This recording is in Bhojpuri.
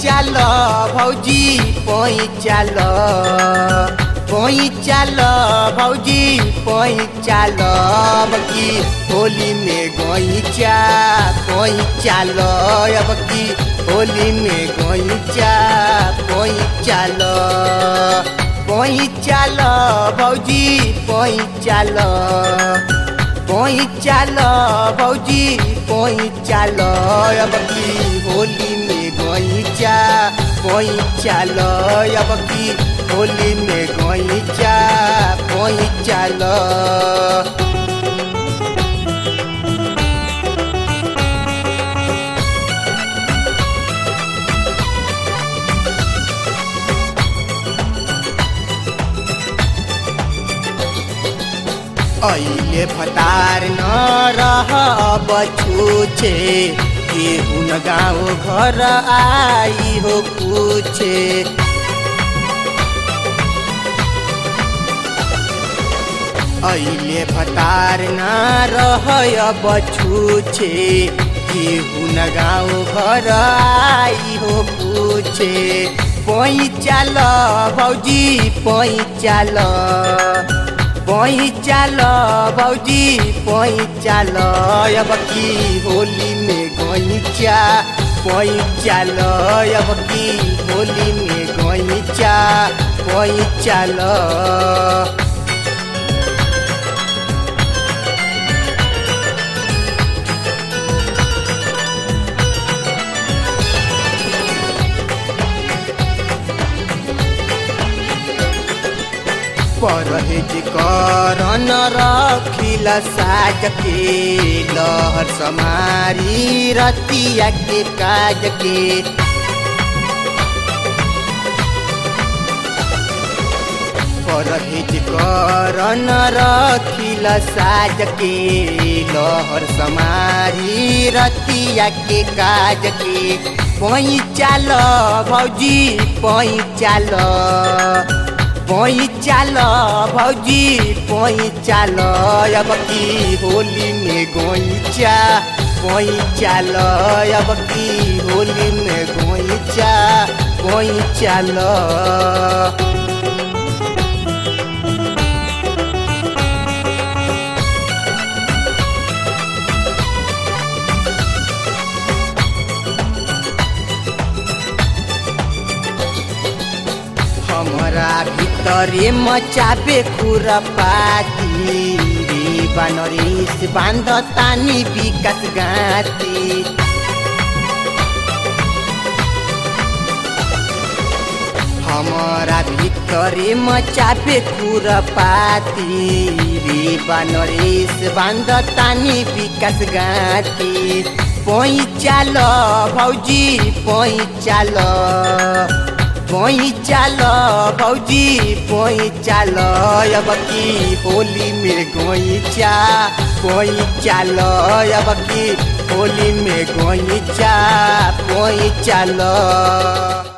चाल भौजी पैचाल भौजी पैचाल बकी होली में गईचा पैचाल अब की होली में गईचा पैचाल भौजी पैचाल भौजी पैचाल अब की होली में गईचा पैचाल अब की होली में गईचा पैचाल अइले भतार न रह बछुछे केहू न गाँव घर आई हो पूछे अइले भतार न रह बछुछे केहू न गाँव घर आई हो पूछे पैचाल भौजी पैचाल भौजी पैचाल अब की होली में गईचा पैचाल अब की होली में गईचा पैचाल परहेज करन रखिला साज के लहर समारी रतिया के काज के परहेज करन रखिला साज के लहर समारी रतिया के काज के पैचाल भौजी पैचाल भौजी पैचाल अब की होली में गईचा पैचाल अब की होली में गईचा पैचाल हमरा भितरे मचाबे खुरपाती रे बनरेश बांध तानी विकास गाती हमरा भितरे मचाबे खुरपाती रे बनरेश बांध तानी विकास गाती पैचाल भौजी पैचाल भौजी पैचाल अब की होली में गईचा पैचाल अब की होली में गईचा पैचाल।